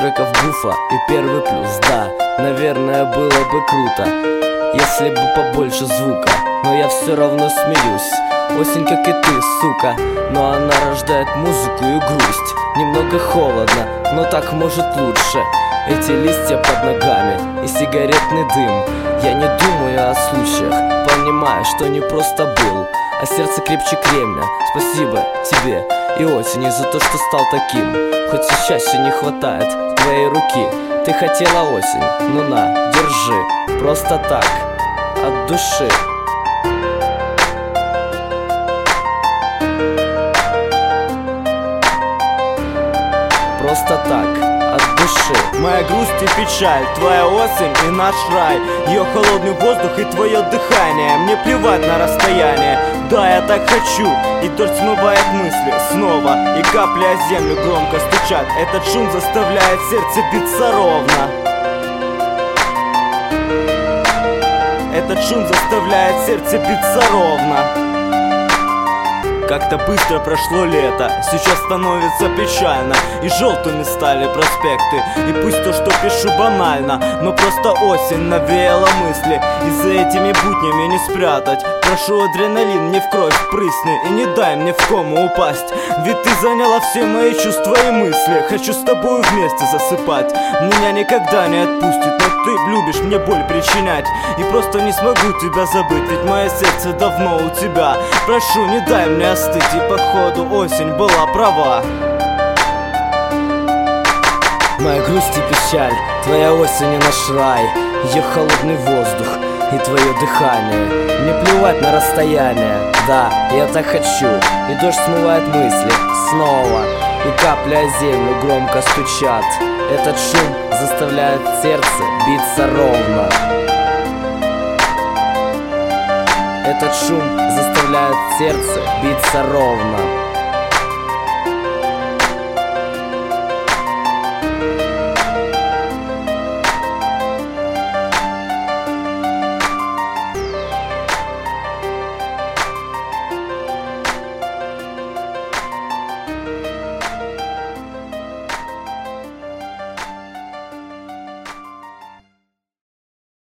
треков Гуфа и первый плюс, да. Наверное, было бы круто, если бы побольше звука, но я все равно смеюсь. Осень, как и ты, сука, но она рождает музыку и грусть. Немного холодно, но так может лучше. Эти листья под ногами и сигаретный дым. Я не думаю о случаях, понимаю, что не просто был, а сердце крепче кремня. Спасибо тебе и осени за то, что стал таким. Хоть и счастья не хватает твоей руки. Ты хотела осень, ну на, держи. Просто так, от души. Просто так, от души. Моя грусть и печаль, твоя осень и наш рай, ее холодный воздух и твое дыхание. Мне плевать на расстояние, да, я так хочу. И дождь смывает мысли снова, и капли о землю громко стучат. Этот шум заставляет сердце биться ровно. Этот шум заставляет сердце биться ровно. Как-то быстро прошло лето, сейчас становится печально, и желтыми стали проспекты. И пусть то, что пишу, банально, но просто осень навеяла мысли, и за этими буднями не спрятать. Прошу, адреналин мне в кровь прысни, и не дай мне в кому упасть. Ведь ты заняла все мои чувства и мысли. Хочу с тобой вместе засыпать. Меня никогда не отпустит, но ты любишь мне боль причинять. И просто не смогу тебя забыть, ведь мое сердце давно у тебя. Прошу, не дай мне остыть, и походу осень была права. Моя грусть и печаль, твоя осень и наш рай, ее холодный воздух и твое дыхание. Мне плевать на расстояние, да, я так хочу. И дождь смывает мысли снова, и капли о землю громко стучат. Этот шум заставляет сердце биться ровно. Этот шум заставляет сердце биться ровно.